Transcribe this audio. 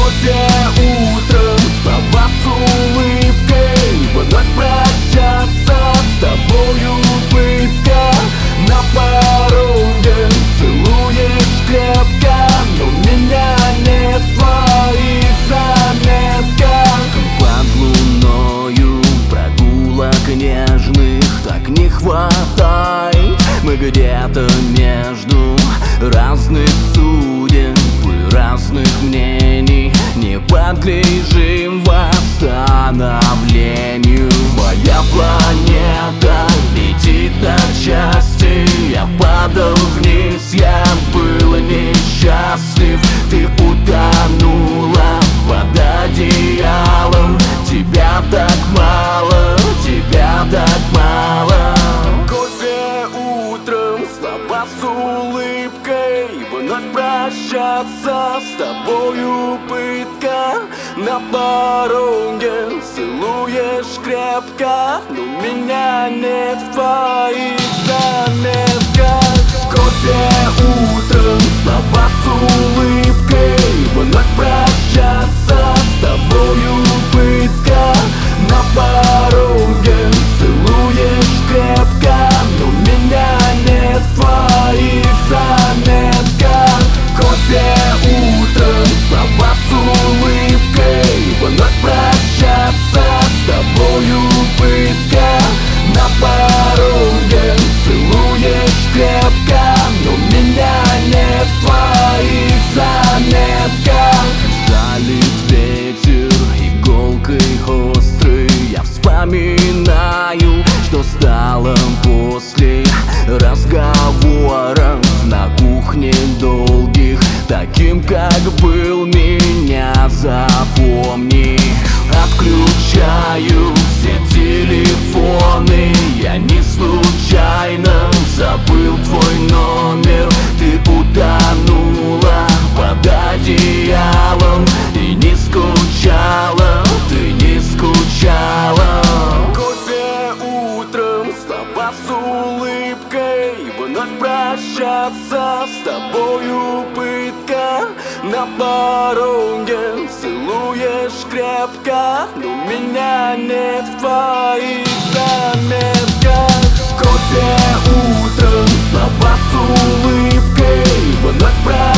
Кофе утром, слова с улыбкой, вновь прощаться с тобою пытка. На пороге целуешь крепко, но меня нет в твоих заметках. Под луною прогулок нежных так не хватает. Мы где-то между разных судеб и разных мнений, не подлежим восстановлению. Моя планета летит на части, я падал вниз, я был несчастлив. Ты утонула под одеялом, тебя так мало, тебя так мало. Кофе утром, слова с улыбкой, вновь прощаться с тобою пытка. На пороге целуешь крепко, но меня нет в твоих заметках. Кофе утром, слова с улыбкой, вновь прощаться с тобою пытка. На пороге целуешь крепко, но меня нет в твоих заметках. Кофе утром, слова с улыбкой, вновь прощаться с тобою пытка. На пороге целуешь крепко, но меня нет в твоих заметках. Жалит ветер иголкой острой, я вспоминаю, что стало после разговоров на кухне долгих. Таким, как был, меня запомни. Отключаю все телефоны, я не случайно забыл твой номер. Ты утонула под одеялом и не скучала, ты не скучала. Кофе утром, слова с улыбкой, вновь прощаться с тобою пытка. На пороге целуешь крепко, но меня нет в твоих заметках. Кофе утром, слова с улыбкой, вновь прощаться